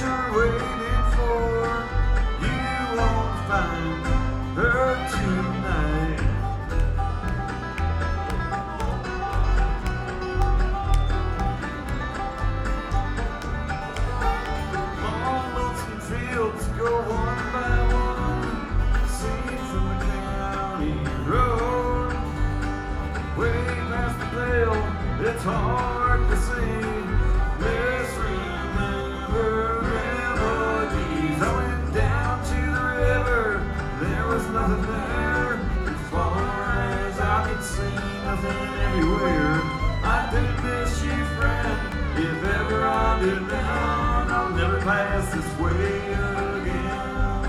you're waiting for, you won't find her tonight. Long lonesome fields go one by one, seen from the county road. Way past the pale, it's hard to see. Misremember melodies. I went down to the river, there was nothing there. As far as I could see, nothing everywhere. I do miss you, friend, if ever I do now. I'll never pass this way again.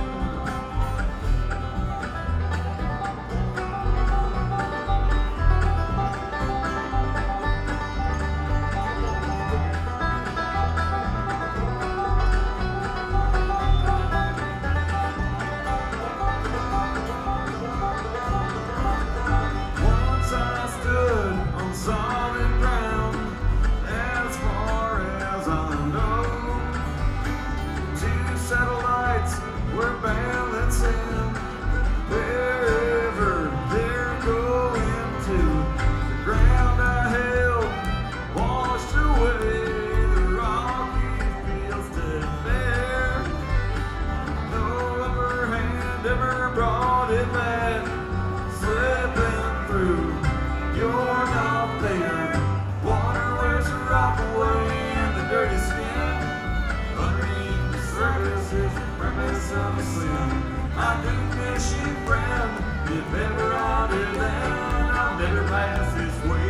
Solid ground, as far as I know. Two satellites were balancing wherever they're going to. The ground I held washed away the rocky fields dead bare. No upper hand ever brought it back, slipping through. You're not there. Water wears a rock away and the dirty skin. Underneath the surface is the premise of a sin. I do miss you, friend. If ever I do, then I'll never pass this way